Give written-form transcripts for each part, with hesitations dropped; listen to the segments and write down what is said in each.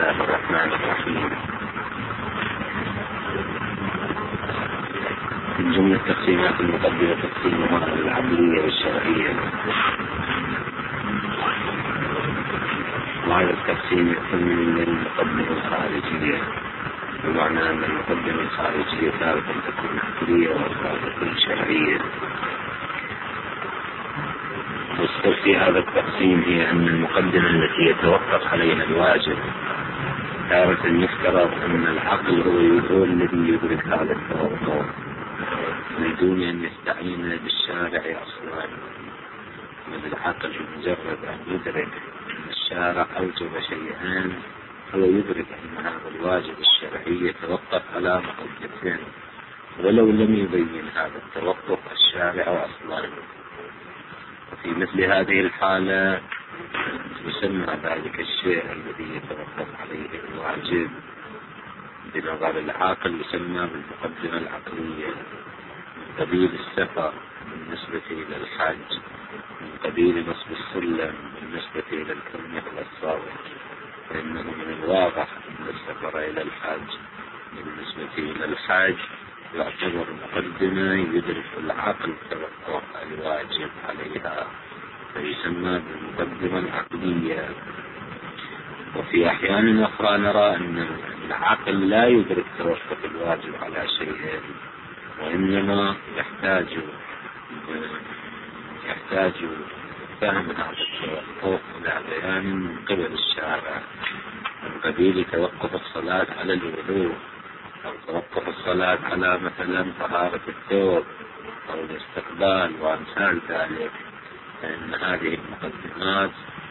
الله الرحمن الرحيم. من جملة تقسيمات المقدمة تقسيمها العقلية والشرعية، وهذا التقسيم يكون من المقدمة الخارجية، بمعنى أن المقدمة الخارجية تارة تكون عقلية وأخرى تكون شرعية. والسر في هذا التقسيم هي أن المقدمة التي يتوقف عليها الواجب تارة يفترض أن العقل هو الذي يدرك هذا التوقف من دون أن يستعين بالشارع أصلا، من العقل مجرد أن يدرك أن الشارع أوجب شيئا هو يدرك أن هذا الواجب الشرعي يتوقف على مقدمتين، ولو لم يبين هذا التوقف الشارع أصلا. وفي مثل هذه الحالة يسمى ذلك الشيء الذي يتوقف عليه الواجب بنظر العاقل يسمى بالمقدمة العقلية، من قبيل السفر بالنسبة إلى الحج، من قبيل نصب السلم بالنسبة إلى الكلمة والصوت، فإنه من الواضح أن السفر إلى الحج بالنسبة إلى الحج يعتبر مقدمة يدرك العقل توقف الواجب عليها، فيسمى بالمقدمة العقلية. وفي أحيان أخرى نرى أن العقل لا يدرك توقف الواجب على شيء، وإنما يحتاج فهم هذا التوقف إلى بيان من قبل الشارع، من قبيل توقف الصلاة على الوضوء، أو توقف الصلاة على مثلا طهارة الثوب أو الاستقبال وأمثال ذلك. فإن هذه المقدمات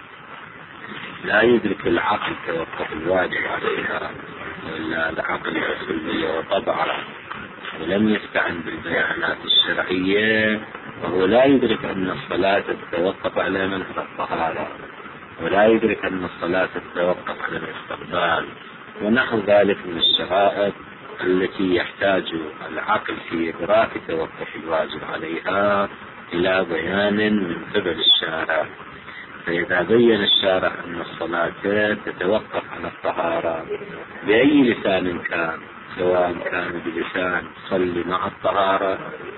لا يدرك العقل توقف الواجب عليها، وإلا العقل بكلية وطبعا ولم يستعن بالبيانات الشرعية، وهو لا يدرك أن الصلاة تتوقف على منهج الطهارة، ولا يدرك أن الصلاة تتوقف على الاستقبال ونحو ذلك من الشرائط التي يحتاج العقل في إدراك توقف الواجب عليها إلى بيان من قبل الشارع. فإذا بين الشارع أن الصلاة تتوقف على الطهارة بأي لسان كان، سواء كان بلسان صل مع الطهارة،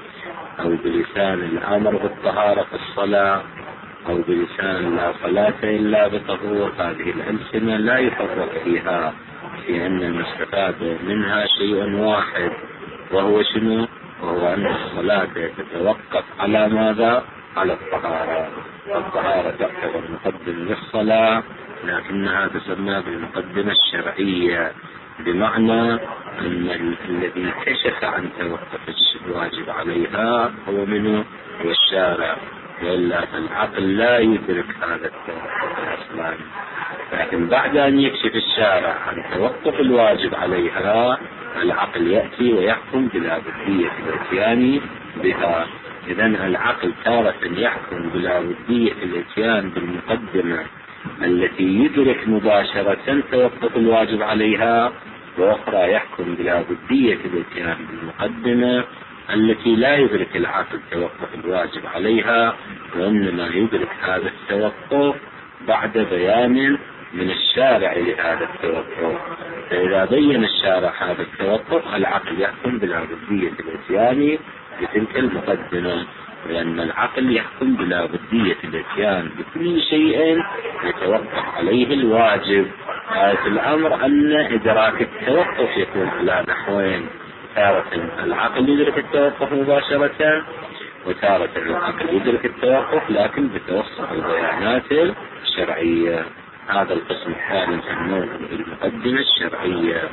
أو بلسان الأمر بالطهارة في الصلاة، أو بلسان لا صلاة إلا بطهور، هذه الألسنة لا يفرق فيها، في أن المستفاد منها شيء واحد، وهو شنو؟ وهو أن الصلاة تتوقف على ماذا؟ على الطهارة. الطهارة تعتبر مقدمة للصلاة، لكنها تسمى بالمقدمة الشرعية، بمعنى أن الذي كشف عن توقف الواجب عليها هو منه؟ هو الشارع، وإلا العقل لا يدرك هذا التوقف أصلا. لكن بعد أن يكشف الشارع عن توقف الواجب عليها العقل يأتي ويحكم بلا بدية الاتيان بها. إذن العقل تارة يحكم بلا بدية الاتيان بالمقدمة التي يدرك مباشرة توقف الواجب عليها، وأخرى يحكم بلا بدية الاتيان بالمقدمة التي لا يدرك العقل توقف الواجب عليها، وإنما يدرك هذا التوقف بعد بيان من الشارع لهذا التوقف. فإذا بين الشارع هذا التوقف العقل يحكم بلا بدية الاتيان بتلك المقدمة، لأن العقل يحكم بلا بدية الاتيان بكل شيء يتوقف عليه الواجب. آية الأمر أن إدراك التوقف يكون على نحوين: تارة العقل يدرك التوقف مباشرة، وتارة العقل يدرك التوقف لكن بتوسط البيانات الشرعية. هذا القسم الثاني يسمونه بالمقدمة الشرعية.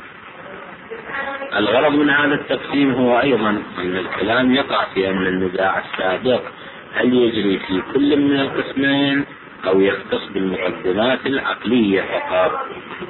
الغرض من هذا التقسيم هو أيضا أن الكلام يقع في أن النزاع السابق هل يجري في كل من القسمين أو يختص بالمقدمات العقلية فقط.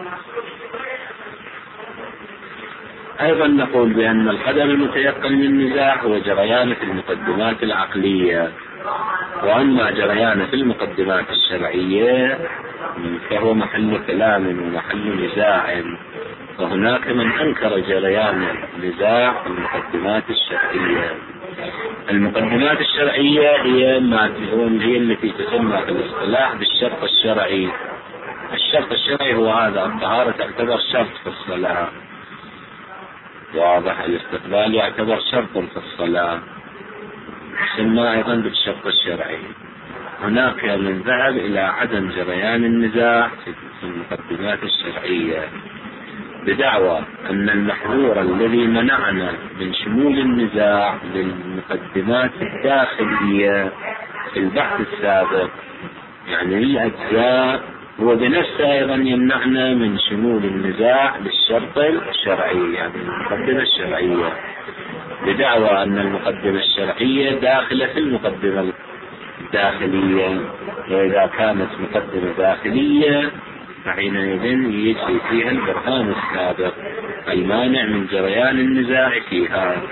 أيضا نقول بأن القدر المتيقن من النزاع هو جريان في المقدمات العقلية، وأما جريان في المقدمات الشرعية فهو محل كلام ومحل نزاع، وهناك من أنكر جريان النزاع في المقدمات الشرعية. المقدمات الشرعية هي التي تسمى في الاصطلاح بالشرط الشرعي، الشرط الشرعي هو هذا، الطهارة تعتبر شرط في الصلاة، واضح. الاستقبال يعتبر شرط في الصلاة، يسمى أيضا بالشرط الشرعي. هناك من ذهب إلى عدم جريان النزاع في المقدمات الشرعية بدعوى أن المحظور الذي منعنا من شمول النزاع للمقدمات الداخلية في البحث السابق، يعني الأجزاء، هو بنفسه أيضا يمنعنا من شمول النزاع للشرط الشرعي، يعني المقدمة الشرعية، بدعوى أن المقدمة الشرعية داخلة في المقدمة الداخلية، وإذا كانت مقدمة داخلية فحينئذ يجري فيها البرهان السابق المانع من جريان النزاع فيها.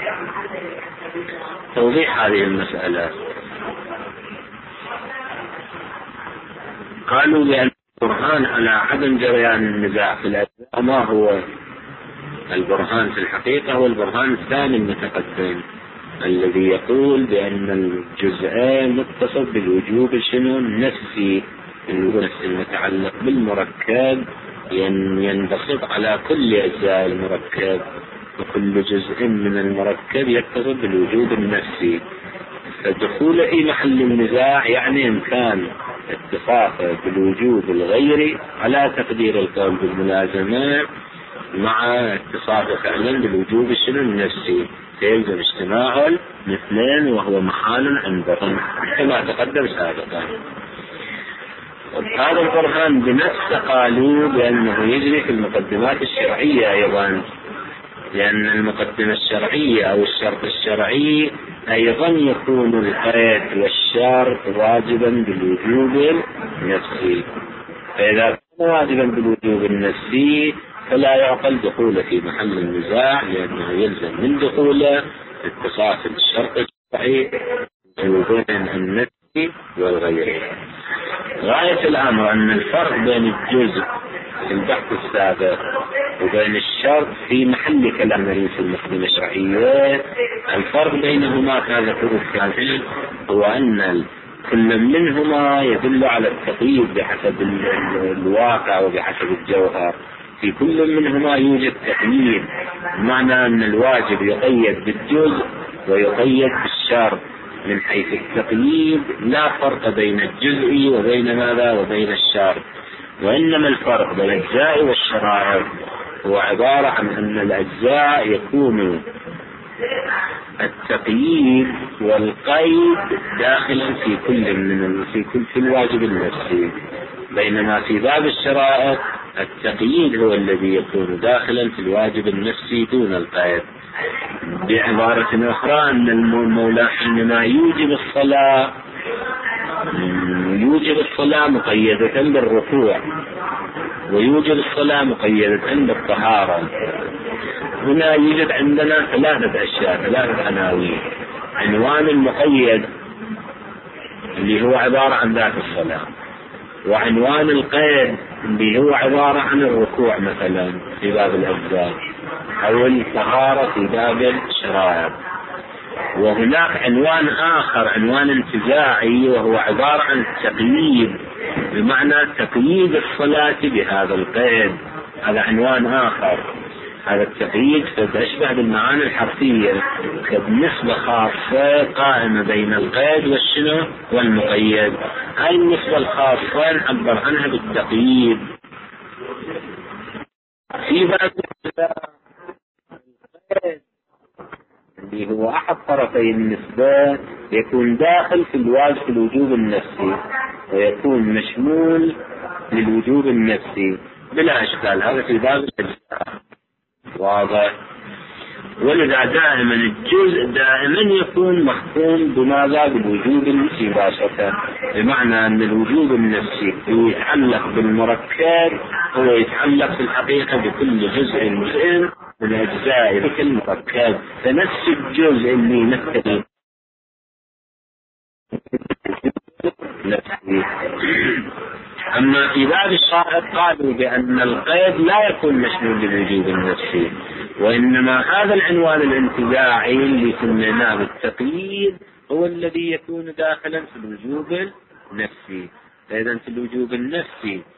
توضيح هذه المسألة، قالوا بأن البرهان على عدم جريان النزاع في الأجزاء ما هو البرهان في الحقيقة؟ هو البرهان الثاني المتقدم الذي يقول بأن الجزئين متصل بالوجوب النفسي، النفسي المتعلق بالمركب ينبسط على كل أجزاء المركب، وكل جزء من المركب يتصل بالوجوب النفسي، فالدخول في محل النزاع يعني إمكان اتصافه بالوجوب الغيري على تقدير القول بالملازمة مع اتصافه فعلا بالوجوب النفسي، فيلزم اجتماع الاثنين وهو محال عندهم كما تقدم سابقا. هذا البرهان بنفسه قالوا بأنه يجري في المقدمات الشرعية أيضا، لأن المقدمة الشرعية أو الشرط الشرعي أيضا يكون القيد والشرط واجبا بالوجوب النفسي، فإذا كان واجبا بالوجوب النفسي فلا يعقل دخوله في محل النزاع، لأنه يلزم من دخوله اتصاف الشرط الشرعي بين النفسي والغيري. غاية الأمر أن الفرق بين الجزء في البحث السابق وبين الشرط في محل كلامنا في المقدمة الشرعية، الفرق بينهما كذا كافي، هو أن كل منهما يدل على التقييد بحسب الواقع وبحسب الجوهر، في كل منهما يوجد تقييد، بمعنى أن الواجب يقيد بالجزء ويقيد بالشرط. من حيث التقييد لا فرق بين الجزء وبين ماذا وبين الشرط، وإنما الفرق بين الأجزاء والشرائط هو عبارة عن أن الأجزاء يكون التقييد والقيد داخلا في كل من في الواجب النفسي، بينما في باب الشرائط التقييد هو الذي يكون داخلا في الواجب النفسي دون القيد. بعبارة أخرى أن المولى حينما يوجب الصلاة مقيدة بالركوع، ويوجب الصلاة مقيدة بالطهارة. هنا يوجد عندنا ثلاثة أشياء، ثلاثة عناوين: عنوان المقيد اللي هو عبارة عن ذات الصلاة، وعنوان القيد اللي هو عبارة عن الركوع مثلا في باب الأجزاء، أو الطهارة في باب الشرائط. وهناك عنوان آخر، عنوان انتزاعي، وهو عبارة عن التقييد، بمعنى تقييد الصلاة بهذا القيد، هذا عنوان آخر. هذا التقييد تشبه بالمعاني الحرفية كنسبة خاصة قائمة بين القيد والمقيد. هاي النسبة الخاصة نعبر عنها بالتقييد. في باب القيد اللي هو أحد طرفي النسبة يكون داخل في الوجوب النفسي، ويكون مشمول للوجوب النفسي بلا إشكال، هذا في باب الأجزاء، واضح. ولذا دائما الجزء دائما يكون مخصوم بماذا؟ بالوجوب النفسي مباشرة، بمعنى أن الوجوب النفسي يتعلق بالمركب، هو يتعلق في الحقيقة بكل جزء من أجزاء في المركب، فنفس الجزء اللي يمثل نفسي. أما في باب الشرائط قالوا بأن القيد لا يكون مشمول للوجوب النفسي، وإنما هذا العنوان الانتزاعي اللي سميناه بالتقييد هو الذي يكون داخلا في الوجوب النفسي. فإذا في الوجوب النفسي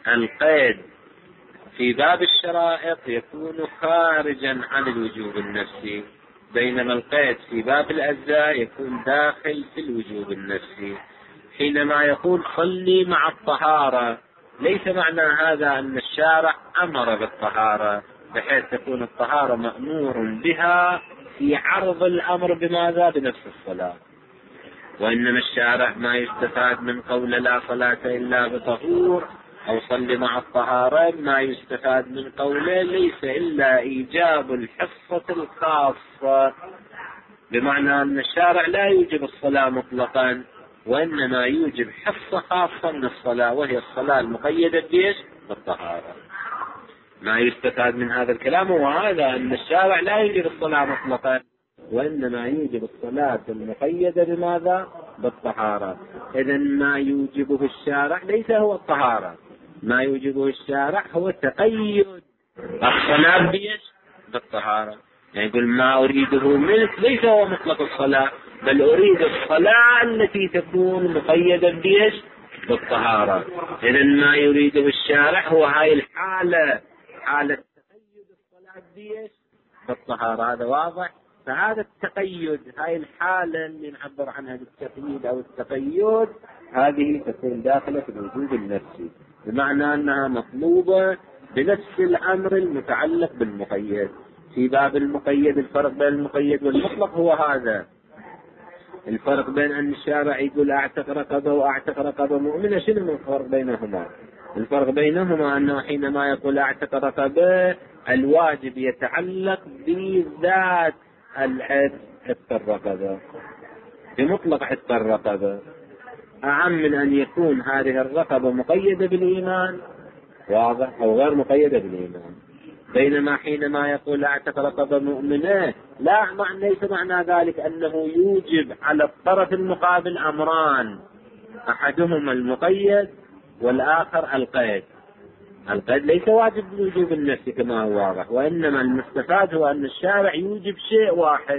القيد في باب الشرائط يكون خارجا عن الوجوب النفسي، بينما القيد في باب الأجزاء يكون داخل في الوجوب النفسي. حينما يقول صلي مع الطهارة، ليس معنى هذا أن الشارع أمر بالطهارة بحيث تكون الطهارة مأمور بها في عرض الأمر بماذا؟ بنفس الصلاة، وإنما الشارع ما يستفاد من قول لا صلاة إلا بطهور أو صل مع الطهارة، ما يستفاد من قوله ليس إلا إيجاب الحصة الخاصة، بمعنى أن الشارع لا يوجب الصلاة مطلقا، وإنما يوجب حصة خاصة من الصلاة، وهي الصلاة المقيدة بإيش؟ بالطهارة. ما يستفاد من هذا الكلام وهذا أن الشارع لا يوجب الصلاة مطلقا، وإنما يوجب الصلاة المقيدة بماذا؟ بالطهارة. إذن ما يوجبه الشارع ليس هو الطهارة، ما يوجبه الشارع هو تقيد الصلاة بإيش؟ بالطهارة. يعني يقول ما أريده منك ليس هو مطلق الصلاة، بل أريد الصلاة التي تكون مقيدة بإيش؟ بالطهارة. إذن ما يريده الشارع هو هاي الحالة، حالة تقيد الصلاة بإيش؟ بالطهارة. هذا واضح؟ فهذا التقيد، هاي الحالة اللي نعبر عنها بالتقييد أو التقيد، هذه تكون داخلة في الوجوب النفسي، بمعنى أنها مطلوبة بنفس الأمر المتعلق بالمقيد. في باب المقيد الفرق بين المقيد والمطلق هو هذا الفرق، بين أن الشارع يقول أعتق رقبة وأعتق رقبة مؤمنة. شنو الفرق بينهما؟ الفرق بينهما أنه حينما يقول أعتق رقبة الواجب يتعلق بذات عتق الرقبة، بمطلق عتق الرقبة، أعم من أن يكون هذه الرقبة مقيدة بالإيمان، واضح، أو غير مقيدة بالإيمان. بينما حينما يقول أعتق رقبة مؤمنة، ليس معنى ذلك أنه يوجب على الطرف المقابل أمران، أحدهما المقيد والآخر القيد. القيد ليس واجب بالوجوب النفسي كما هو واضح، وإنما المستفاد هو أن الشارع يوجب شيء واحد،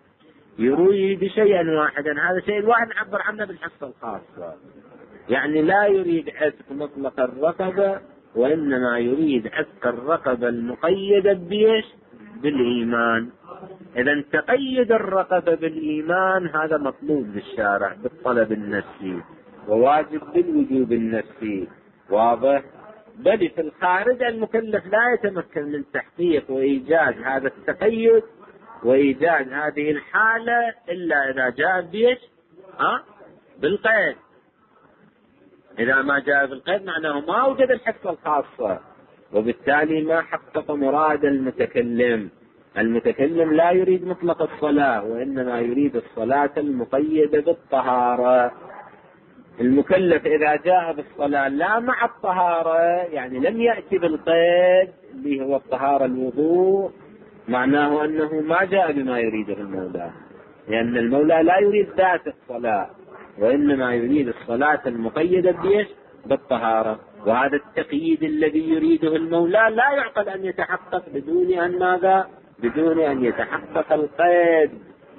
يريد شيئا واحدا، هذا الشيء الواحد نعبر عنه بالحصة الخاصة. يعني لا يريد عتق مطلق الرقبة، وإنما يريد عتق الرقبة المقيدة بيش؟ بالإيمان. إذا تقيد الرقبة بالإيمان هذا مطلوب للشارع بالطلب النفسي وواجب بالوجوب النفسي، واضح. بل في الخارج المكلف لا يتمكن من تحقيق وإيجاد هذا التقيد وإيجاد هذه الحالة إلا إذا جاء بيش؟ بالقيد. إذا ما جاء بالقيد معناه ما وجد الحصة الخاصة، وبالتالي ما حقق مراد المتكلم. المتكلم لا يريد مطلق الصلاة، وإنما يريد الصلاة المقيدة بالطهارة. المكلف إذا جاء بالصلاة لا مع الطهارة، يعني لم يأتي بالقيد اللي هو الطهارة الوضوء، معناه أنه ما جاء بما يريده المولى، لأن المولى لا يريد ذات الصلاة، وإنما يريد الصلاة المقيدة بإيش؟ بالطهارة. وهذا التقييد الذي يريده المولى لا يعقل أن يتحقق بدون أن ماذا؟ بدون أن يتحقق القيد.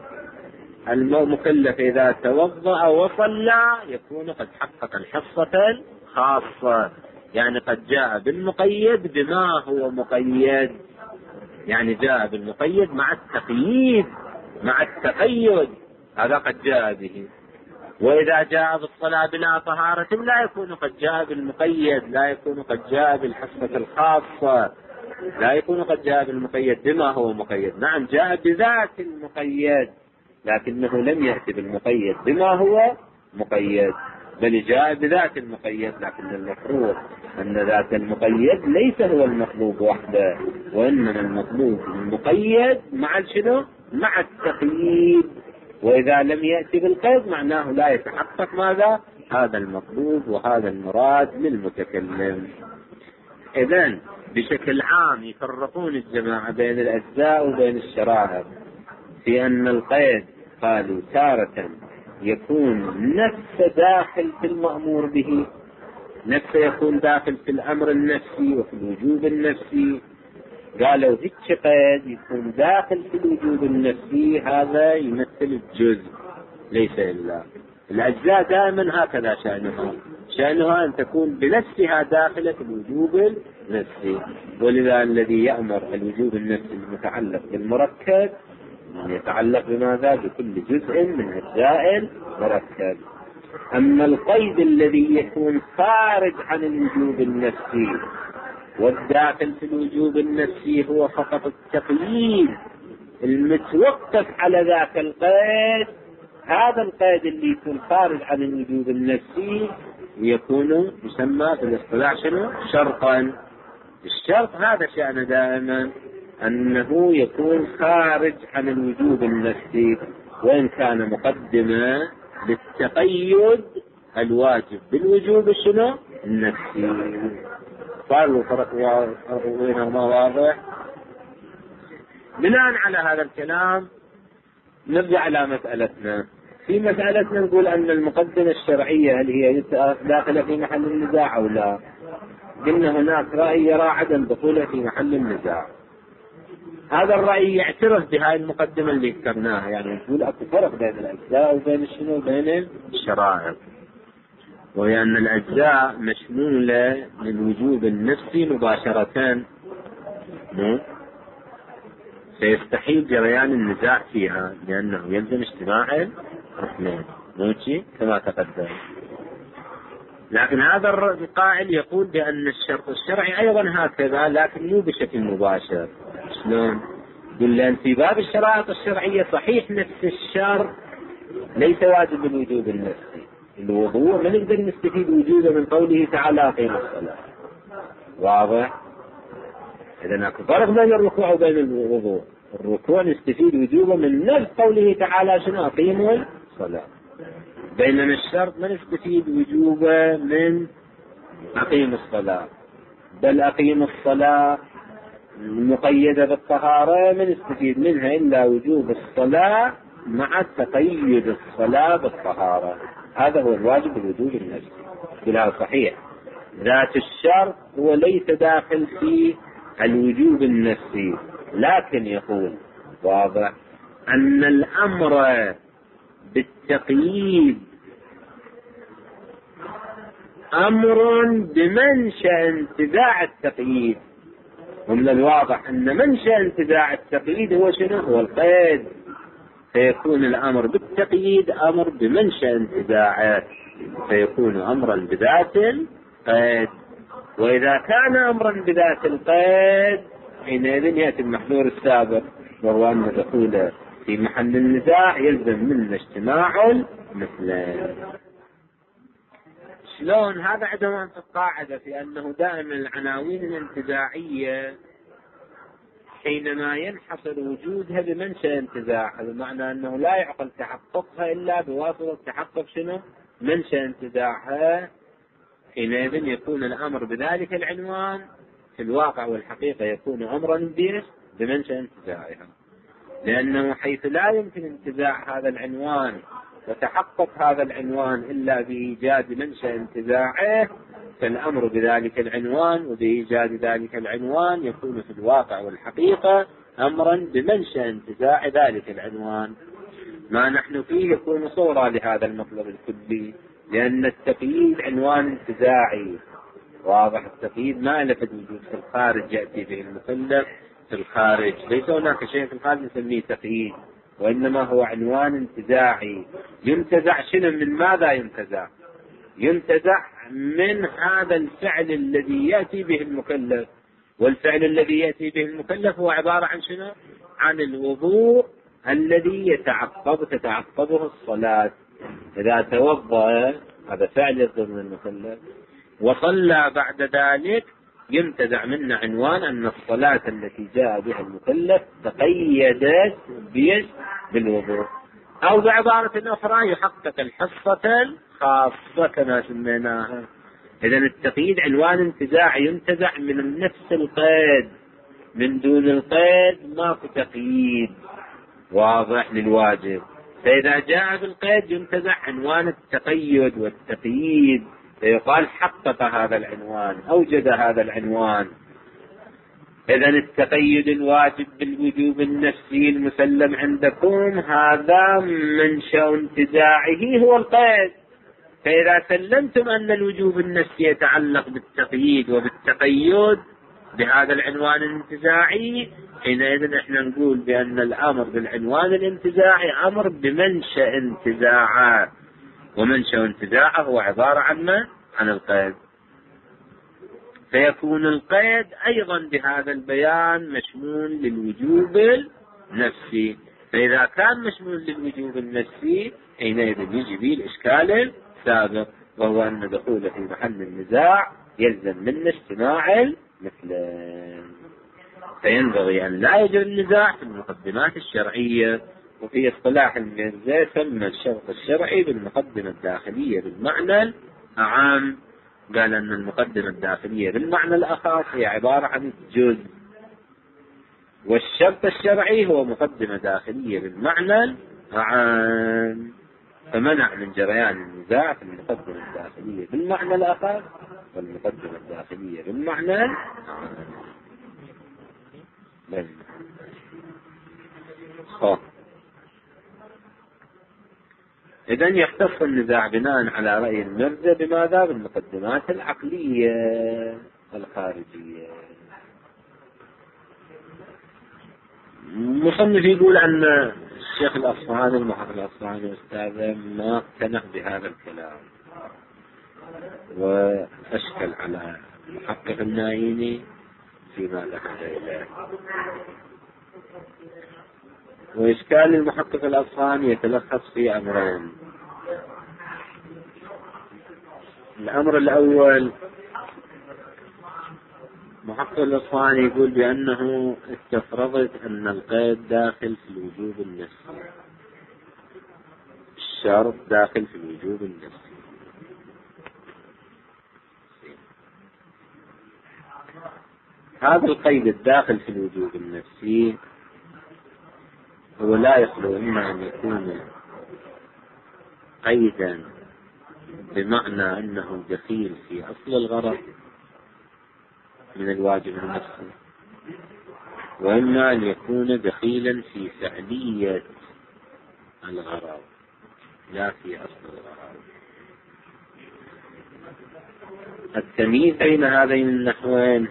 المكلف إذا توضأ وصلى يكون قد حقق الحصة الخاصة، يعني قد جاء بالمقيد بما هو مقيد، يعني جاء بالمقيد مع التقييد مع التقيد، هذا قد جاء به. وإذا جاء بالصلاة بلا طهارة لا يكون قد جاء بالمقيد، لا يكون قد جاء بالحصة الخاصة، لا يكون قد جاء بالمقيد بما هو مقيد. نعم جاء بذات المقيد، لكنه لم يأتي بالمقيد بما هو مقيد، بل جاء بذات المقيد. لكن المفروض أن ذات المقيد ليس هو المطلوب وحده، وإنما المطلوب المقيد مع شنو؟ مع التقييد. وإذا لم يأتي بالقيد معناه لا يتحقق ماذا؟ هذا المطلوب وهذا المراد للمتكلم. إذن بشكل عام يفرقون الجماعة بين الأجزاء وبين الشرائط في أن القيد قالوا تارة يكون نفس داخل في المأمور به، نفس يكون داخل في الأمر النفسي وفي الوجوب النفسي. قالوا هيك قيد يكون داخل في الوجوب النفسي، هذا يمثل الجزء ليس إلا. الأجزاء دائما هكذا شأنها، شأنها أن تكون بنفسها داخلة الوجوب النفسي. ولذا الذي يأمر الوجوب النفسي المتعلق بالمركب يتعلق بماذا؟ بكل جزء من أجزاء المركب. أما القيد الذي يكون خارج عن الوجوب النفسي والداخل في الوجوب النفسي هو فقط التقييد المتوقف على ذاك القيد، هذا القيد اللي يكون خارج عن الوجوب النفسي يكون يسمى بالاصطلاح شنو؟ شرطا. الشرط هذا شأنه دائما أنه يكون خارج عن الوجوب النفسي وإن كان مقدمة للتقيد الواجب بالوجوب شنو؟ النفسي. صار فرق بينهما واضح؟ بناء على هذا الكلام نرجع على مسألتنا. في مسألتنا نقول أن المقدمة الشرعية هل هي داخلة في محل النزاع أو لا؟ قلنا هناك رأي يرى عدم دخولها في محل النزاع. هذا الرأي يعترف بهذه المقدمة اللي ذكرناها، يعني نقول أكو فرق بين الأجزاء وبين شنو؟ وبين الشرائع، وهي أن الأجزاء مشمولة للوجوب النفسي مباشرة، سيستحيل جريان النزاع فيها لأنه يلزم اجتماع الركنين موشي كما تقدم. لكن هذا القائل يقول بأن الشرط الشرعي أيضا هكذا لكن مو بشكل مباشر. شلون؟ يقول لأن في باب الشرائط الشرعية صحيح نفس الشرط ليس واجب الوجوب النفسي. الوضوء ما نقدر نستفيد وجوده من قوله تعالى أقيم الصلاة، واضح؟ إذا أكو فرق بين الركوع وبين الوضوء. الركوع نستفيد وجوبه من نفس قوله تعالى شنو؟ أقيموا الصلاة. بينما الشرط ما نستفيد وجوبه من أقيم الصلاة، بل أقيم الصلاة مقيدة بالطهارة ما نستفيد منها إلا وجوب الصلاة مع تقيد الصلاة بالطهارة. هذا هو الواجب الوجوب النفسي. كلها صحيح. ذات الشرط هو ليس داخل في الوجوب النفسي، لكن يقول واضح أن الأمر بالتقييد أمر بمنشأ انتزاع التقييد. ومن الواضح أن منشأ انتزاع التقييد هو شنو؟ هو القيد. فيكون الأمر بالتقييد أمر بمنشأ انتزاعه، فيكون أمرا بذات القيد. وإذا كان أمرا بذات القيد حينئذ يأتي المحذور السابق، وهو أن دخوله في محل النزاع يلزم منه اجتماع المثلين. شلون؟ هذا عندما القاعدة في أنه دائما العناوين الانتزاعية حينما ينحصر وجودها بمنشأ انتزاع، بمعنى أنه لا يعقل تحققها إلا بواسطة تحقق شنو؟ منشأ انتزاعها. حينئذ يكون الأمر بذلك العنوان في الواقع والحقيقة يكون أمرا بمنشأ انتزاعها، لأنه حيث لا يمكن انتزاع هذا العنوان وتحقق هذا العنوان إلا بإيجاد منشأ انتزاعه، فالأمر بذلك العنوان وبإيجاد ذلك العنوان يكون في الواقع والحقيقة أمرا بمنشأ انتزاع ذلك العنوان. ما نحن فيه يكون صورة لهذا المطلب الكلي، لأن التقييد عنوان انتزاعي واضح. التقييد ما لفت وجود في الخارج يأتي به المكلف في الخارج، ليس هناك شيء في الخارج نسميه تقييد، وإنما هو عنوان انتزاعي. ينتزع شنو؟ من ماذا ينتزع؟ ينتزع من هذا الفعل الذي يأتي به المكلف، والفعل الذي يأتي به المكلف هو عبارة عن شنو؟ عن الوضوء الذي تتعقبه الصلاة. إذا توضأ هذا فعل يصدر من المكلف وصلى بعد ذلك ينتزع منا عنوان أن الصلاة التي جاء بها المكلف تقيدت بالوضوء، أو بعبارة أخرى يحقق الحصة الخاصة كما سميناها. إذن التقييد عنوان انتزاع ينتزع من نفس القيد، من دون القيد ماكو تقييد واضح للواجب. فإذا جاء بالقيد ينتزع عنوان التقيد والتقييد، فيقال حقق هذا العنوان، أوجد هذا العنوان. إذن التقيد الواجب بالوجوب النفسي المسلم عندكم هذا منشأ انتزاعه هو القيد. فإذا سلمتم أن الوجوب النفسي يتعلق بالتقييد وبالتقيد بهذا العنوان الانتزاعي، حينئذ احنا نقول بأن الأمر بالعنوان الانتزاعي أمر بمنشأ انتزاعه، ومنشأ انتزاعه هو عبارة عن القيد. فيكون القيد أيضا بهذا البيان مشمول للوجوب النفسي. فإذا كان مشمول للوجوب النفسي حينئذ يجي به الإشكال السابق، وهو أن دخوله في محل النزاع يلزم من اجتماع المثلين. فينبغي أن لا يجري النزاع في المقدمات الشرعية. وفي اصطلاح الميرزا سمى الشرط الشرعي بالمقدمة الداخلية بالمعنى العام، قال أن المقدمة الداخلية بالمعنى الأخص هي عبارة عن الجزء، والشرط الشرعي هو مقدمة داخلية بالمعنى العام، فمنع من جريان النزاع في المقدمة الداخلية بالمعنى الأخص والمقدمة الداخلية بالمعنى العام. إذن يختص النزاع بناء على رأي المرجع بماذا؟ بالمقدمات العقلية الخارجية. مصنف يقول أن الشيخ الأصفهاني المحقق الأصفهاني أستاذه ما اقتنع بهذا الكلام، وأشكل على محقق النايني فيما ذهب إليه. وإشكال المحقق الأصفهاني يتلخص في أمرين. الأمر الأول، محقق الأصفهاني يقول بأنه استفرضت أن القيد داخل في الوجوب النفسي، الشرط داخل في الوجوب النفسي. هذا القيد الداخل في الوجوب النفسي هو لا يخلو إما أن يكون قيدا بمعنى أنه دخيل في أصل الغرض من الواجب النفسي، وإما أن يكون دخيلا في فعلية الغرض لا في أصل الغرض. التمييز بين هذين النحوين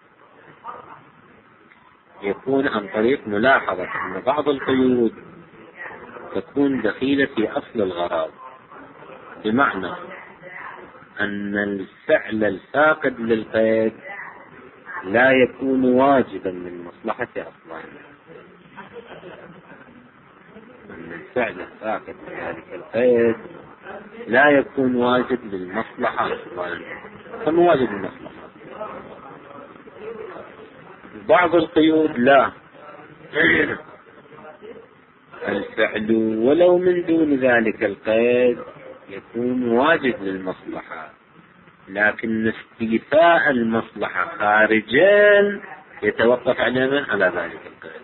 يكون عن طريق ملاحظة أن بعض القيود تكون دخيلة في أصل الغرض، بمعنى أن الفعل الفاقد للقيد لا يكون واجبا للمصلحة أصلا، أن الفعل الفاقد لذلك القيد لا يكون واجب للمصلحة أصلا، فهو واجب للمصلحة. بعض القيود لا، الفعل ولو من دون ذلك القيد يكون واجب للمصلحة، لكن استيفاء المصلحة خارجا يتوقف على ذلك القيد.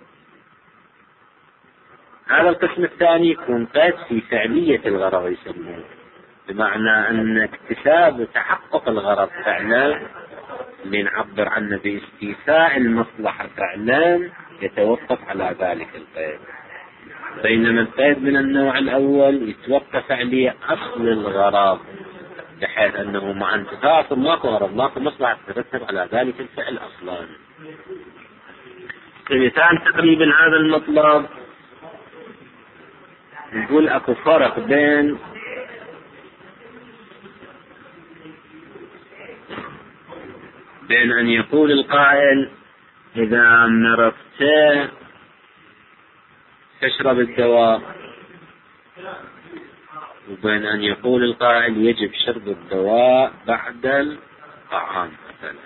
هذا القسم الثاني يكون قيد في فعلية الغرض يسمونه، بمعنى أن اكتساب تحقق الغرض فعلا اللي نعبر عنه باستيفاء المصلحة فعلا يتوقف على ذلك القيد، بينما القيد من النوع الأول يتوقف عليه أصل الغرض، بحيث أنه مع انتفاء ماكو غرض ماكو مصلحة تترتب على ذلك الفعل أصلا. كمثال تقريبا هذا المطلب نقول أكو فرق بين أن يقول القائل إذا مرضت تشرب الدواء، وبين أن يقول القائل يجب شرب الدواء بعد الطعام مثلا.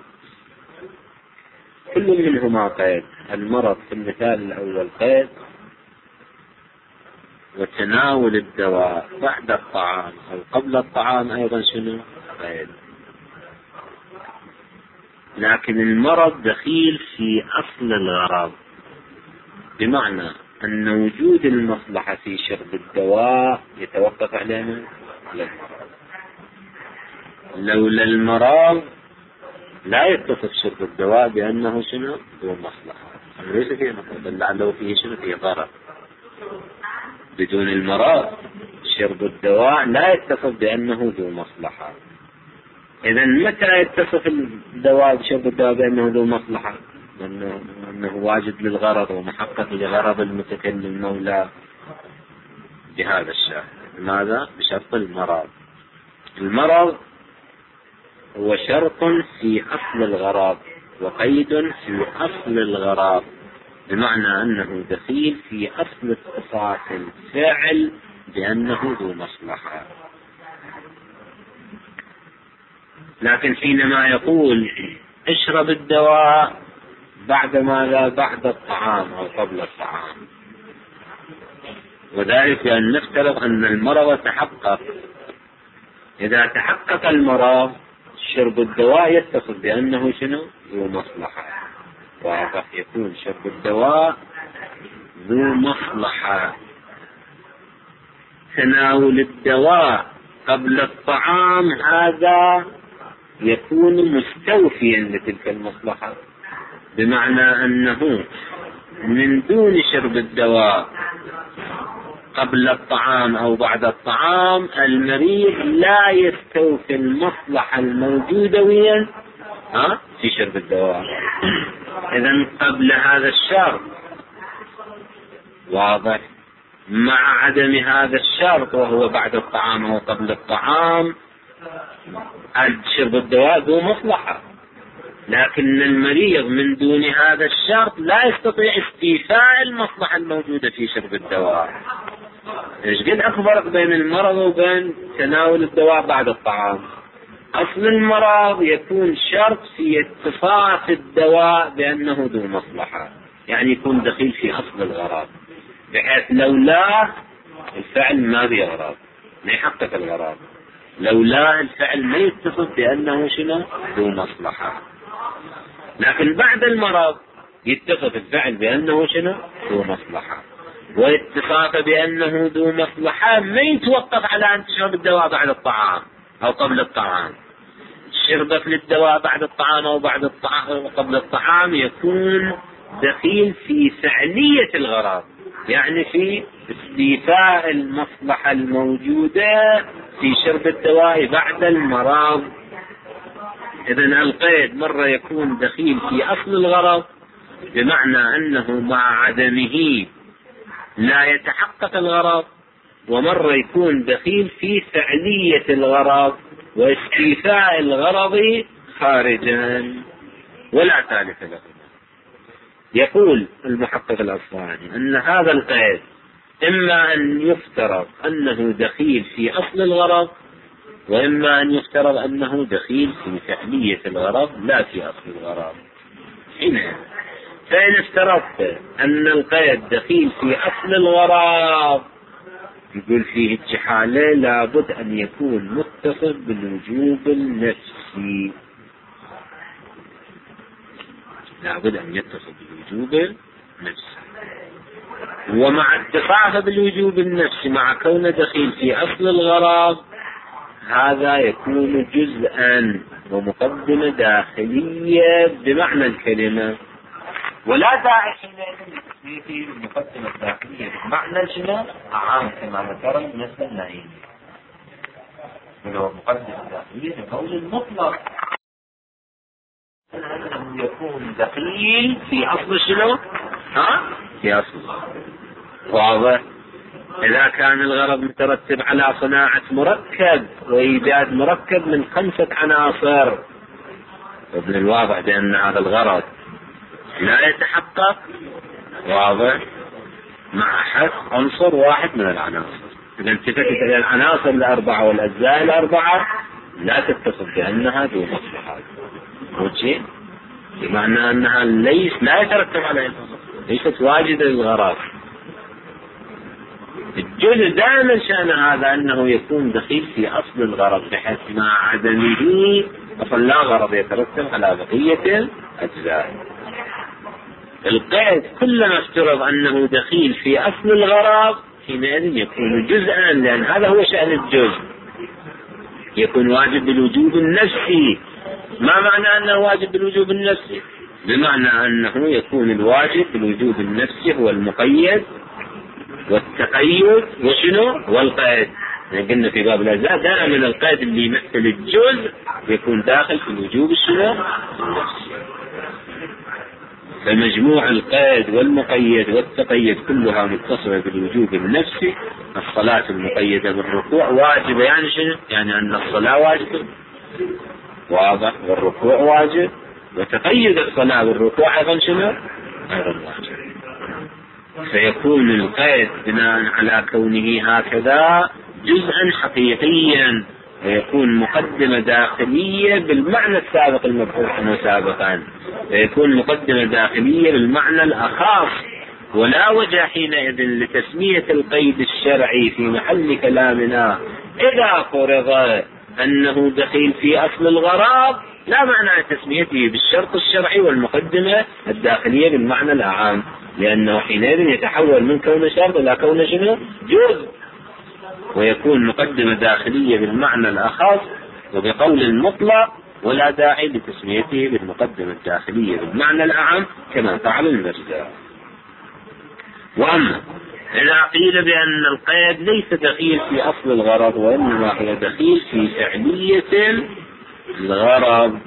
كل منهما قيد. المرض في المثال الأول قيد، وتناول الدواء بعد الطعام أو قبل الطعام أيضا شنو قيد. لكن المرض دخيل في أصل الغرض، بمعنى أن وجود المصلحة في شرب الدواء يتوقف على المرض. لولا المرض لا يتصف شرب الدواء بأنه شنو هو مصلحة، ليس فيه مصلحة، بل لعله فيه شنو فيه ضرر. بدون المرض شرب الدواء لا يتصف بأنه ذو مصلحة. إذا متى يتصف الدواء بشرب الدواء بأنه ذو مصلحة؟ أنه واجد للغرض ومحقق لغرض المتكلم مولاه بهذا الشأن. ماذا؟ بشرط المرض. المرض هو شرط في أصل الغرض وقيد في أصل الغرض، بمعنى أنه دخيل في أصل اتصاف الفعل بأنه ذو مصلحة. لكن حينما يقول اشرب الدواء بعد ماذا؟ بعد الطعام أو قبل الطعام، وذلك لأن نفترض أن المرض تحقق. إذا تحقق المرض شرب الدواء يتصف بأنه شنو؟ ذو مصلحة. واضح؟ يكون شرب الدواء ذو مصلحة. تناول الدواء قبل الطعام هذا يكون مستوفيا لتلك المصلحة، بمعنى أنه من دون شرب الدواء قبل الطعام أو بعد الطعام المريض لا يستوفي المصلحة الموجودة وين؟ في شرب الدواء. إذن قبل هذا الشرط، واضح، مع عدم هذا الشرط وهو بعد الطعام أو قبل الطعام، شرب الدواء ذو مصلحة. لكن المريض من دون هذا الشرط لا يستطيع استيفاء المصلحة الموجودة في شرب الدواء. ايش قد أخبرك بين المرض وبين تناول الدواء بعد الطعام؟ أصل المرض يكون شرط في اتصاف الدواء بأنه ذو مصلحة، يعني يكون دخيل في أصل الغرض، بحيث لولا الفعل ما بيغرض، ما يحقق الغرض. لولا الفعل ما يتصف بأنه شنو؟ ذو مصلحة. لكن بعد المرض يتصف الفعل بأنه شنو؟ ذو مصلحة. واتصاف بأنه ذو مصلحة ما يتوقف على أن تشرب الدواء بعد الطعام أو قبل الطعام. شربك للدواء بعد الطعام أو بعد الطعام أو قبل الطعام يكون دخيل في فعلية الغرض، يعني في استيفاء المصلحة الموجودة في شرب الدواء بعد المرض. إذن القيد مرة يكون دخيل في أصل الغرض، بمعنى أنه مع عدمه لا يتحقق الغرض، ومرة يكون دخيل في فعلية الغرض واستيفاء الغرض خارجا ولا ثالث له. يقول المحقق الأصفهاني أن هذا القيد إما أن يفترض أنه دخيل في أصل الغرض، وإما أن يفترض أنه دخيل في فعلية الغرض لا في أصل الغرض. فإن افترضت أن القيد دخيل في أصل الغرض، يقول فيه الجحالة لابد أن يكون متصف بالوجوب النفسي، لابد أن يتصف بالوجوب النفسي. ومع اتصافه بالوجوب النفسي مع كونه دخيل في أصل الغرض، هذا يكون جزءا ومقدمة داخلية بمعنى الكلمة، ولا داعي حينئذ في المقدمة الداخلية بمعنى شنو؟ عام كما ذكر بالنسبة للنعيم، ولو مقدمة داخلية لقول المطلق أنه يكون دخيل في أصل شنو؟ في أصل. واضح؟ إذا كان الغرض مترتب على صناعة مركب وإيجاد مركب من 5 عناصر، ومن الواضح بأن هذا الغرض لا يتحقق، واضح، مع حذف عنصر واحد من العناصر. إذا التفتت إلى العناصر الأربعة والأجزاء الأربعة لا تتصف بأنها ذو مصلحة، وجه بمعنى أنها لا يترتب عليها، ليست واجدة للغرض. الجزء دائما شأن هذا أنه يكون دخيل في أصل الغرض، بحيث مع عدمه أصلا لا غرض يترتب على بقية الأجزاء. القيد كلما افترض أنه دخيل في أصل الغرض حينئذ يكون جزءا، لأن هذا هو شأن الجزء، يكون واجب بالوجوب النفسي. ما معنى أنه واجب بالوجوب النفسي؟ بمعنى أنه يكون الواجب بالوجوب النفسي هو المقيد والتقيد وشنو؟ والقيد. قلنا في باب الأجزاء دائما القيد اللي يمثل الجزء يكون داخل في الوجوب الشنو؟ فمجموع القيد والمقيد والتقيد كلها متصلة بالوجوب النفسي. الصلاة المقيدة بالركوع واجبة، يعني شنو؟ يعني أن الصلاة واجبة، واضح، والركوع واجب، وتقيد الصلاة بالركوع أيضا شنو؟ أيضا واجب. فيكون القيد بناء على كونه هكذا جزءا حقيقيا، ويكون مقدمة داخلية بالمعنى السابق المذكور عنه سابقا، فيكون مقدمة داخلية بالمعنى الأخاص. ولا وجه حينئذ لتسمية القيد الشرعي في محل كلامنا إذا فرض أنه دخيل في أصل الغرض، لا معنى تسميته بالشرط الشرعي والمقدمة الداخلية بالمعنى الأعام، لأنه حينئذ يتحول من كون شرط إلى كون شنو؟ جزء، ويكون مقدمة داخلية بالمعنى الأخص وبقول المطلق، ولا داعي لتسميته بالمقدمة الداخلية بالمعنى الأعم كما فعل المرزا. وأما إذا قيل بأن القيد ليس دخيل في أصل الغرض وإنما هو دخيل في فعلية الغرض،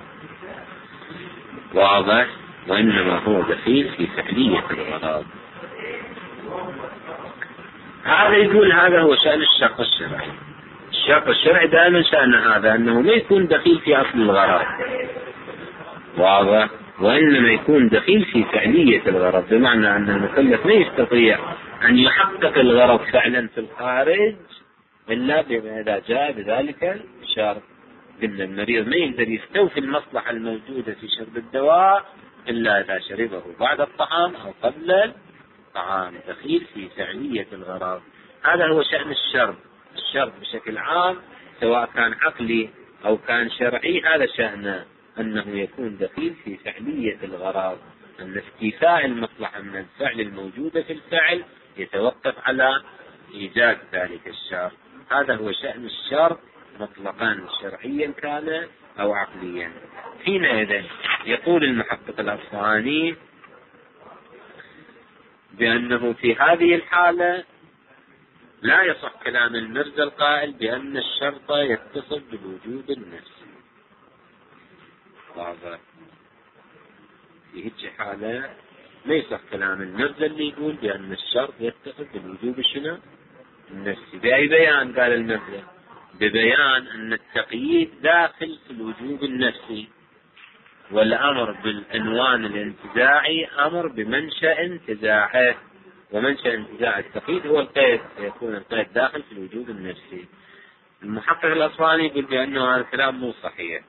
واضح، وإنما هو دخيل في فعلية الغرض، هذا يقول هذا هو شأن الشرط الشرعي. الشرط الشرعي دائما شأن هذا أنه ما يكون دخيل في أصل الغرض، واضح، وإنما يكون دخيل في فعلية الغرض، بمعنى أن المكلف ما يستطيع أن يحقق الغرض فعلا في الخارج إلا إذا جاء بذلك الشرط. قلنا المريض ما يقدر يستوفي المصلحة الموجودة في شرب الدواء إلا إذا شربه بعد الطعام أو قبل الطعام، دخيل في فعلية الغرض. هذا هو شأن الشرط. الشرط بشكل عام سواء كان عقلي أو كان شرعي، هذا شأنه أنه يكون دخيل في فعلية الغرض، أن استيفاء المصلحة من الفعل الموجودة في الفعل يتوقف على إيجاد ذلك الشرط. هذا هو شأن الشرط مطلقا، شرعيا كان أو عقليا. حينئذ يقول المحقق الأصفهاني بأنه في هذه الحالة لا يصح كلام المرزا القائل بأن الشرط يتصل بالوجود النفسي. واضح، في هذه الحالة لا يصح كلام المرزا اللي يقول بأن الشرط يتصل بالوجود الشنو؟ النفسي. بأي بيان قال المرزا؟ ببيان أن التقييد داخل في الوجود النفسي، والأمر بالعنوان الانتزاعي أمر بمنشأ انتزاعه، ومنشأ انتزاع التقييد هو القيد، فيكون القيد داخل في الوجود النفسي. المحقق الأصفهاني يقول بأنه هذا الكلام مو صحيح،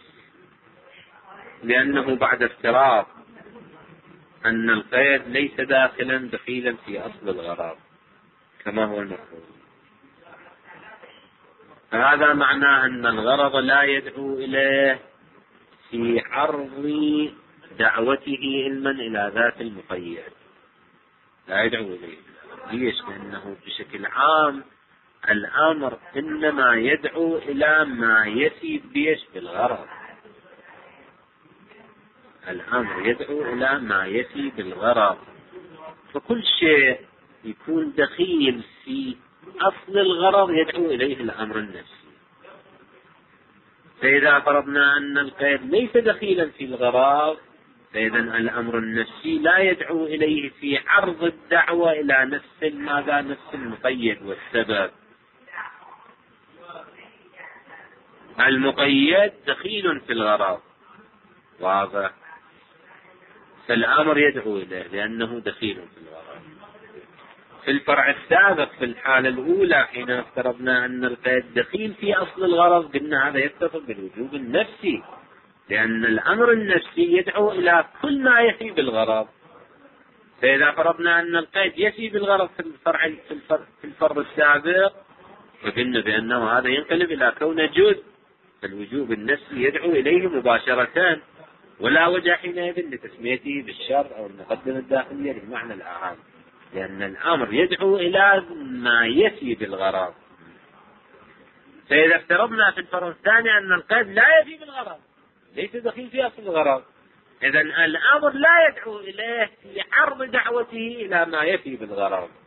لأنه بعد افتراض أن القيد ليس دخيلا في أصل الغرض كما هو المفروض، فهذا معناه أن الغرض لا يدعو إليه في عرض دعوته علما إلى ذات المقيد، لا يدعو إليه. ليش؟ لأنه بشكل عام الأمر إنما يدعو إلى ما يفي بيش بالغرض، الأمر يدعو إلى ما يفي بالغرض، فكل شيء يكون دخيل في أصل الغرض يدعو إليه الأمر النفسي. فإذا فرضنا أن القيد ليس دخيلا في الغرض، فإذا الأمر النفسي لا يدعو إليه في عرض الدعوة إلى نفس ماذا؟ نفس المقيد والسبب. المقيد دخيل في الغرض، واضح، فالأمر يدعو إليه لأنه دخيل في الغرض. في الفرع السابق في الحالة الأولى حين افترضنا أن القيد دخيل في أصل الغرض، قلنا هذا يتصل بالوجوب النفسي، لأن الأمر النفسي يدعو إلى كل ما يفي بالغرض. فإذا فرضنا أن القيد يفي بالغرض في الفرع السابق، فقلنا بأنه هذا ينقلب إلى كون جزء، فالوجوب النفسي يدعو إليه مباشرة، ولا وجه حينئذ لتسميته بالشرط أو المقدمة الداخلية بالمعنى الأعام، لأن الأمر يدعو إلى ما يفي بالغرض. فإذا افترضنا في الفرع الثاني أن القيد لا يفي بالغرض، ليس دخيل في أصل الغرض، إذن الأمر لا يدعو إليه في عرض دعوته إلى ما يفي بالغرض،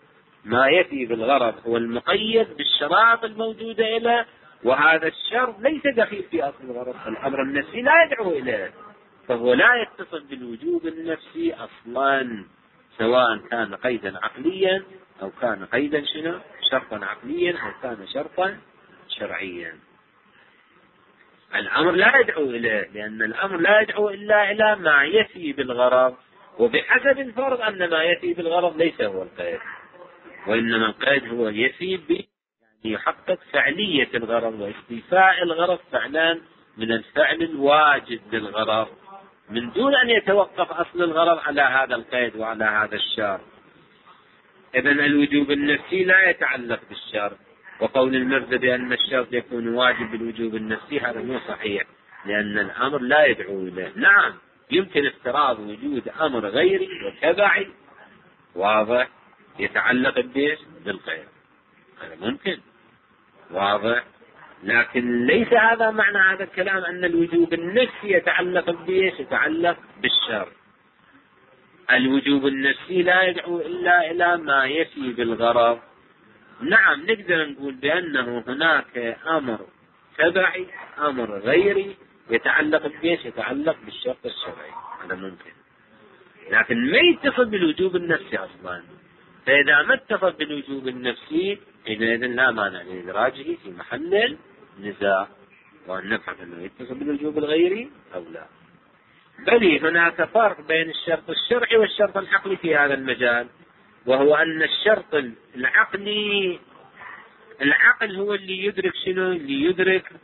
ما يفي بالغرض هو المقيد بالشرائط الموجودة له، وهذا الشرط ليس دخيل في أصل الغرض. الأمر النفسي لا يدعو إليه، فهو لا يتصل بالوجوب النفسي أصلا، سواء كان قيدا عقليا أو كان قيدا شرطا عقليا أو كان شرطا شرعيا. الأمر لا يدعو إليه، لأن الأمر لا يدعو إلا إلى ما يفي بالغرض، وبحسب الفرض أن ما يفي بالغرض ليس هو القيد، وإنما القيد هو يفي يحقق فعلية الغرض واستيفاء الغرض فعلا من الفعل الواجب للغرض، من دون أن يتوقف أصل الغرض على هذا القيد وعلى هذا الشرط. إذن الوجوب النفسي لا يتعلق بالشرط، وقول المرد بأن الشرط يكون واجب بالوجوب النفسي هذا مو صحيح، لأن الأمر لا يدعو إليه. نعم يمكن افتراض وجود أمر غيري وتبعي واضح يتعلق بالقيد، هذا ممكن واضح، لكن ليس هذا معنى هذا الكلام أن الوجوب النفسي يتعلق يتعلق بالشرط. الوجوب النفسي لا يدعو إلا إلى ما يفي بالغرض. نعم نقدر نقول بأنه هناك أمر تبعي أمر غيري يتعلق يتعلق بالشرط الشرعي، هذا ممكن، لكن ما يتصل بالوجوب النفسي أصلا. فإذا ما اتصل بالوجوب النفسي حينئذ لا مانع لإدراجه في محل النزاع، وأن نفهم أنه يتصل بالوجوب الغيري أو لا. بل هناك فرق بين الشرط الشرعي والشرط العقلي في هذا المجال، وهو أن الشرط العقلي العقل هو اللي يدرك اللي يدرك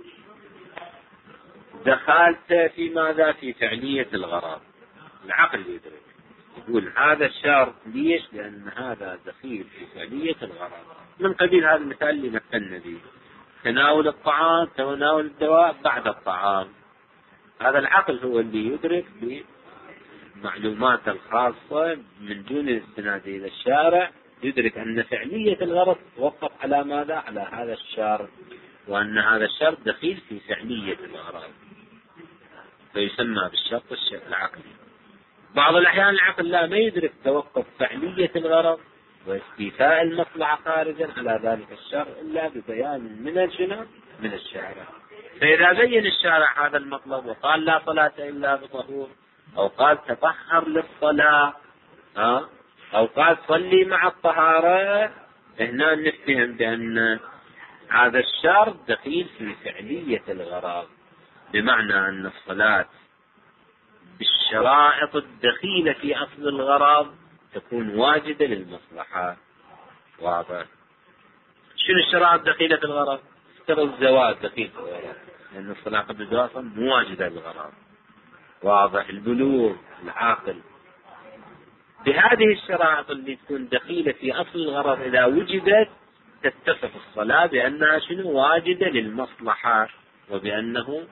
دخالته في ماذا؟ في فعلية الغرض. العقل يدرك يقول هذا الشرط ليش؟ لأن هذا دخيل في فعلية الغرض، من قبيل هذا المثال اللي مثلنا به، تناول الطعام تناول الدواء بعد الطعام. هذا العقل هو اللي يدرك بمعلومات الخاصة من دون الاستناد إلى الشارع، يدرك أن فعلية الغرض توقف على ماذا؟ على هذا الشرط، وأن هذا الشرط دخيل في فعلية الغرض، فيسمى بالشرط العقلي. بعض الأحيان العقل لا ما يدرك توقف فعلية الغرض واستيفاء المصلحة خارجا على ذلك الشرط إلا ببيان من الشارع. فإذا بين الشارع هذا المطلب وقال لا صلاة إلا بطهور، أو قال تطهر للصلاة، أو قال صلي مع الطهارة، هنا نفهم بأن هذا الشرط دخيل في فعلية الغرض، بمعنى أن الصلاة بالشرائط الدخيلة في أصل الغرض تكون واجدة للمصلحة. واضح؟ شنو الشرائط الدخيلة في الغرض؟ افترض الزواج دخيل في الغرض، لأن الصلاة قبل الزواج مو واجدة للغرض. واضح؟ البلوغ، العاقل، بهذه الشرائط اللي تكون دخيلة في أصل الغرض إذا وجدت تتصف الصلاة بأنها شنو؟ واجدة للمصلحة، وبأنه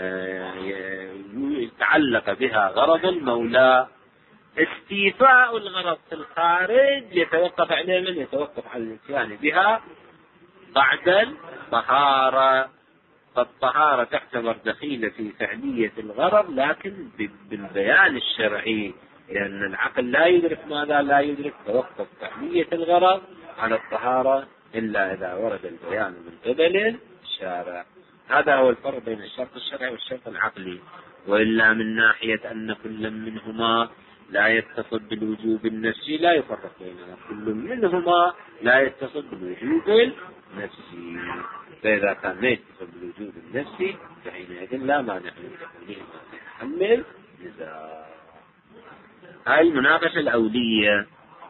يتعلق بها غرض المولى. استيفاء الغرض في الخارج يتوقف عليه من؟ يتوقف على الاتيان بها بعد الطهارة. فالطهارة تعتبر دخيلة في فعلية الغرض لكن بالبيان الشرعي، لأن العقل لا يدرك ماذا؟ لا يدرك توقف فعلية الغرض على الطهارة إلا إذا ورد البيان من قبل الشارع. هذا هو الفرق بين الشرط الشرعي والشرط العقلي. وإلا من ناحية أن كل منهما لا يتصل بالوجوب النفسي لا يفرق بينهما، كل منهما لا يتصل بالوجوب النفسي. فإذا كان لا يتصل بالوجوب النفسي فحينئذ لا مانع من تكونهما في محل نزاع. هاي المناقشة الأولية.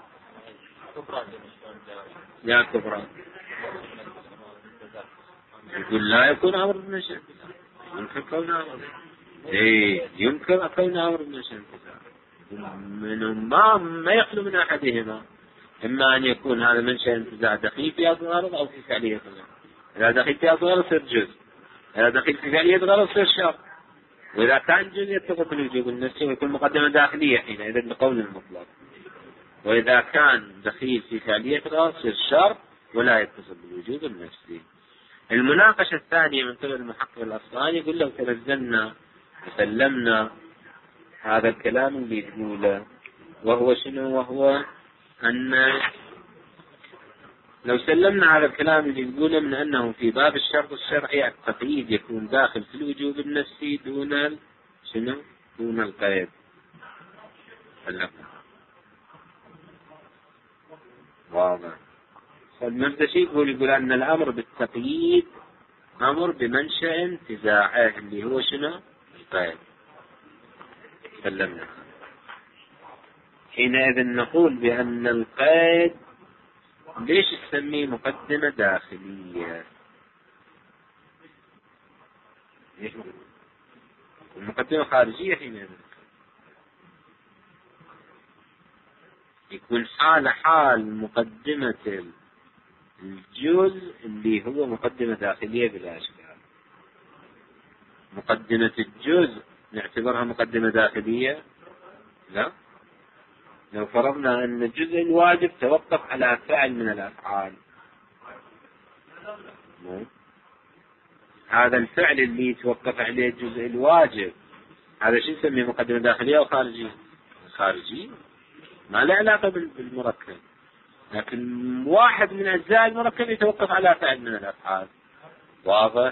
يا كبرى يقول لا يكون أمر من الشيء، يمكن كون أمر، يمكن كون أمر من الشيء، ما يخلو من أحدهما، إما أن يكون هذا من شيء انتزاع دخيل في أصل الغرض أو في فعلية الغرض. إذا دخل في أصل الغرض يصير جزء، إذا دخل في فعلية الغرض يصير شرط. وإذا كان جزء يتصل بالوجوب النفسي ويكون مقدمة داخلية حينئذ بقول المطلق، وإذا كان دخيل في فعلية الغرض يصير شرط ولا يتصل بالوجوب النفسي. المناقشة الثانية من قبل المحقق الأصلاني يقول لو تنزلنا وسلمنا هذا الكلام اللي يقوله، وهو شنو؟ وهو أن لو سلمنا على الكلام اللي يقوله من أنه في باب الشرط الشرعي التقييد يكون داخل في الوجوب النفسي دون شنو؟ دون القيد. واضح. فالمبدأ يقول أن الأمر بالتقييد أمر بمنشأ انتزاعه اللي هو شنو؟ القيد. سلمنا. حينئذ نقول بأن القيد ليش تسميه مقدمة داخلية؟ ليش المقدمة خارجية؟ حينئذ يكون حال مقدمة الجزء اللي هو مقدمة داخلية بلا إشكال. مقدمة الجزء نعتبرها مقدمة داخلية؟ لا. لو فرضنا أن الجزء الواجب توقف على فعل من الأفعال، هذا الفعل اللي يتوقف عليه الجزء الواجب هذا شو نسميه؟ مقدمة داخلية أو خارجية؟ خارجية، ما له علاقة بالمركب، لكن واحد من أجزاء المركب يتوقف على فعل من الأفعال. واضح؟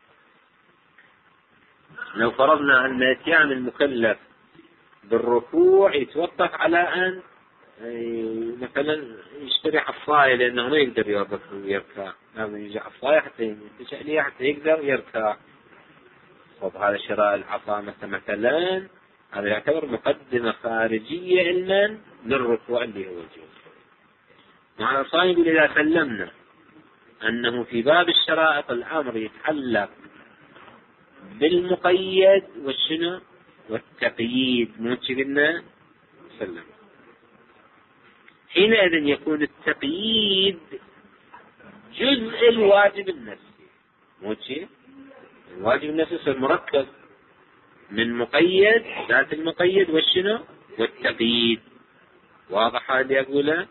لو فرضنا أن إتيان المكلف بالركوع يتوقف على أن مثلا يشتري حصاية لأنه ما يقدر يركع، لازم يجي حصاية حتى يقدر يركع. طب هذا شراء العصا مثلا هذا يعتبر مقدمة خارجية علما للركوع اللي هو الجوز. مع الصائب يقول إذا سلمنا أنه في باب الشرائط الأمر يتعلق بالمقيد والشنو والتقييد، مو قلنا سلم، حينئذ يكون التقييد جزء الواجب النفسي، مو شيء الواجب النفسي مركب من مقيد ذات المقيد والشنو والتقييد. واضح هذا أقوله؟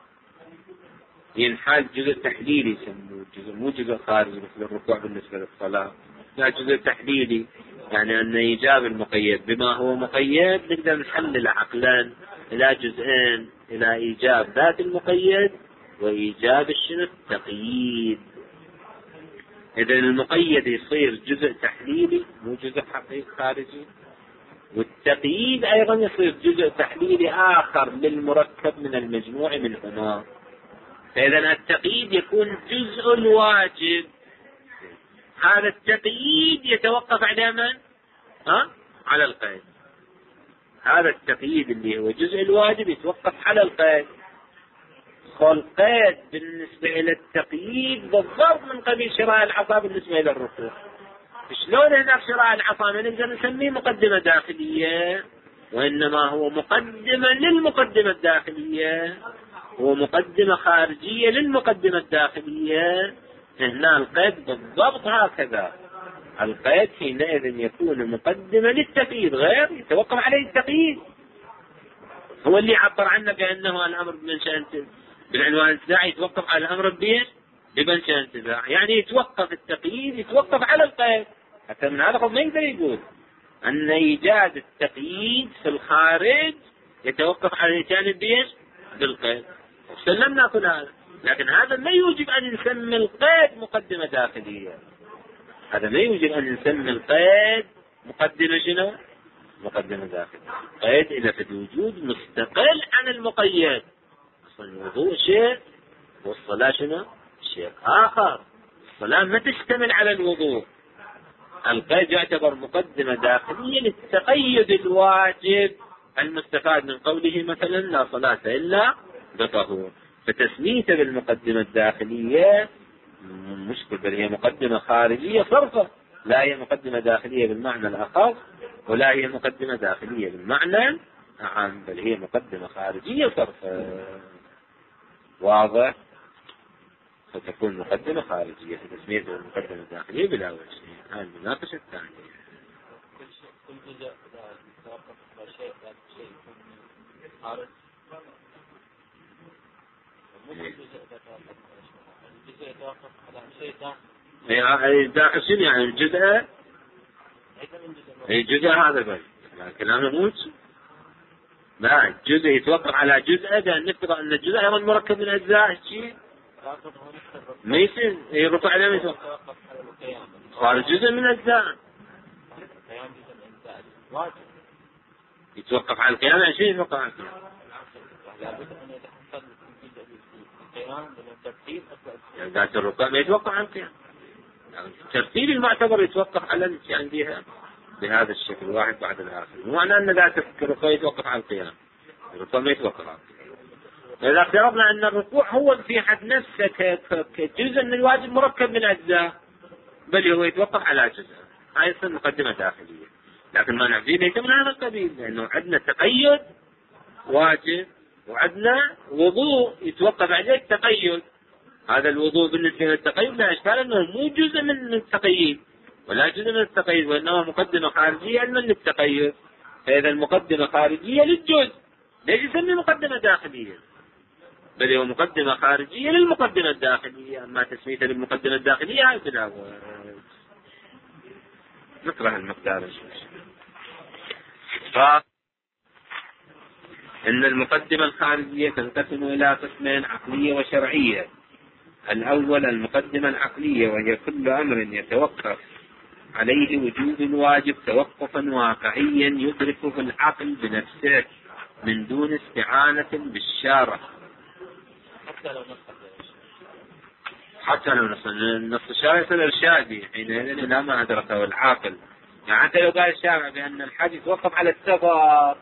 ينحال جزء تحليلي يسموه، جزء مو جزء خارجي مثل الركوع بالنسبة للصلاة، لا جزء تحليلي، يعني أن إيجاب المقيد بما هو مقيد نقدر نحلل عقلا إلى جزئين، إلى إيجاب ذات المقيد وإيجاب الشنو التقييد. إذا المقيد يصير جزء تحليلي مو جزء حقيقي خارجي، والتقييد أيضا يصير جزء تحليلي آخر للمركب من المجموع منهما. فإذا التقييد يكون جزء الواجب، هذا التقييد يتوقف على من؟ على القيد. هذا التقييد اللي هو جزء الواجب يتوقف على القيد. والقيد بالنسبة إلى التقييد بالضبط من قبيل شراء العصا بالنسبة إلى الركوع. شلون هناك شراء العصا ما نقدر نسميه مقدمة داخلية، وإنما هو مقدمة للمقدمة الداخلية ومقدمة خارجية للمقدمة الداخلية. هنا القيد بالضبط هكذا. القيد حينئذ يكون مقدمة للتقييد، غير يتوقف عليه التقييد، هو اللي عبر عنه بأنه الأمر بمنشأ بالعنوان الانتزاعي يتوقف على الأمر بمنشأ انتزاع، يعني يتوقف التقييد يتوقف على القيد. حتى من هذا ما يقدر يقول أن إيجاد التقييد في الخارج يتوقف على الإتيان بالقيد. سلمنا كل هذا، لكن هذا ما يوجب أن نسمي القيد مقدمة داخلية. هذا ما يوجب أن نسمي القيد مقدمة شنو؟ مقدمة داخلية. قيد إلى في الوجود مستقل عن المقيد. الوضوء شيء والصلاة شنو؟ شيء آخر. الصلاة ما تشتمل على الوضوء. القيد يعتبر مقدمة داخلية للتقيد الواجب المستفاد من قوله مثلا لا صلاة إلا بطهور، فتسميته بالمقدمة الداخلية مشكل، بل هي مقدمة خارجية صرفة، لا هي مقدمة داخلية بالمعنى الأخص ولا هي مقدمة داخلية بالمعنى العام، بل هي مقدمة خارجية صرفة. واضح؟ فتكون مقدمة خارجية في تسميته المقدمة الداخلية بلا وجه. هذه المناقشة الثانية. كل جزء يتوقف على شيء يكون خارج، مو كل جزء يتوقف على شيء داخل. داخل شنو يعني الجزء؟ الجزء هذا بس كلامه مو لا، الجزء يتوقف على جزء، بأن نفترض أن الجزء أيضا مركب من أجزاء شيء ما يصير الركوع لم يتوقف، صار جزء من الأجزاء. يتوقف على القيام، يعني شيء يتوقف على القيام. يعني ذات الركوع ما يتوقف على القيام، يعني الترتيب المعتبر يتوقف على الاتيان بها بهذا الشكل واحد بعد الآخر. مو معنى أن ذات الركوع يتوقف على القيام، الركوع ما يتوقف على القيام. إذا افترضنا أن الركوع هو في حد نفسه كجزء من الواجب مركب من أجزاء، بل هو يتوقف على جزء، هاي يصير مقدمة داخلية. لكن ما نعطيه ليس من هذا القبيل، لأنه عندنا تقيد واجب وعندنا وضوء يتوقف عليه التقيد. هذا الوضوء بالنسبة للتقيد لا إشكال أنه مو جزء من التقييد ولا جزء من التقييد، وإنما مقدمة خارجية من التقيد. فإذا المقدمة خارجية للجزء، ليش يسمي مقدمة داخلية؟ بل هو مقدمة خارجية للمقدمة الداخلية. أما تسميته للمقدمة الداخلية هاي بلا نكره المقدار. إن المقدمة الخارجية تنقسم إلى قسمين: عقلية وشرعية. الأول المقدمة العقلية، وهي كل أمر يتوقف عليه وجود الواجب توقفا واقعيا يدركه العقل بنفسه من دون استعانة بالشارع. حتى لو نص الشارع يصير إرشادي حينئذ إلى ما أدركه العاقل. يعني حتى لو قال الشارع بأن الحج يتوقف على السفر،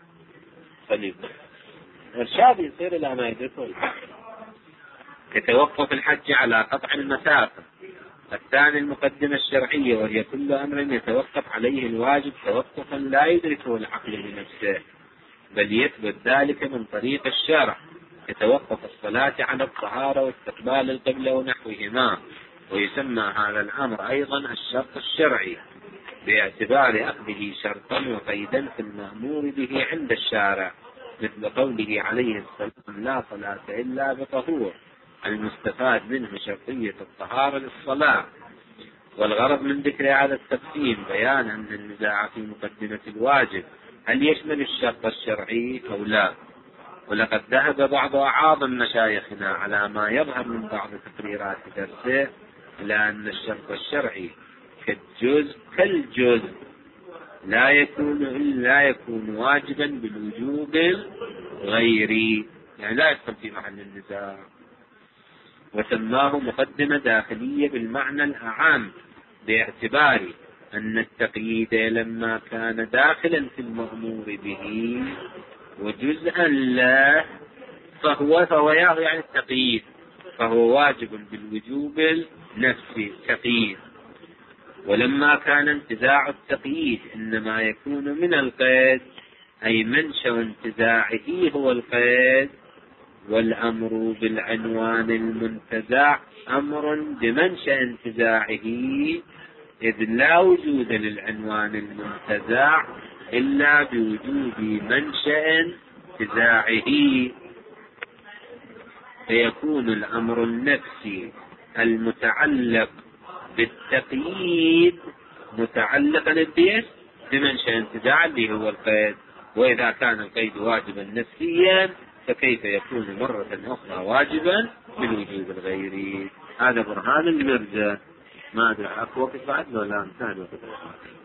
إرشادي يصير إلى ما يدركه العاقل. يتوقف الحج على قطع المسافة. الثاني المقدمة الشرعية، وهي كل أمر يتوقف عليه الواجب توقفا لا يدركه العقل بنفسه، بل يثبت ذلك من طريق الشرع. يتوقف الصلاة على الطهارة واستقبال القبلة ونحوهما، ويسمى هذا الأمر أيضا الشرط الشرعي باعتبار أخذه شرطا وقيدا في المأمور به عند الشارع، مثل قوله عليه السلام: لا صلاة إلا بطهور، المستفاد منه شرطية الطهارة للصلاة. والغرض من ذكر هذا التقسيم بيان أن النزاع في مقدمة الواجب هل يشمل الشرط الشرعي أو لا. ولقد ذهب بعض أعاظم مشايخنا على ما يظهر من بعض تقريرات درسه إلى أن الشرط الشرعي كالجزء لا يكون واجبا بالوجوب الغيري، يعني لا يدخل في محل النزاع. وسماه مقدمة داخلية بالمعنى الأعام، باعتبار أن التقييد لما كان داخلا في المأمور به وجزءا له فهو يعني التقييد، فهو واجب بالوجوب النفسي تقييد. ولما كان انتزاع التقييد إنما يكون من القيد، أي منشأ انتزاعه هو القيد، والأمر بالعنوان المنتزع أمر بمنشأ انتزاعه، إذ لا وجود للعنوان المنتزع إلا بوجود منشأ انتزاعه، فيكون الأمر النفسي المتعلق بالتقييد متعلقا بمنشأ انتزاع اللي هو القيد. وإذا كان القيد واجبا نفسيا فكيف يكون مرة أخرى واجبا بالوجوب الغيري؟ هذا برهان المرجع. ما أدري أكو وقت بعد ولا انتهى الوقت.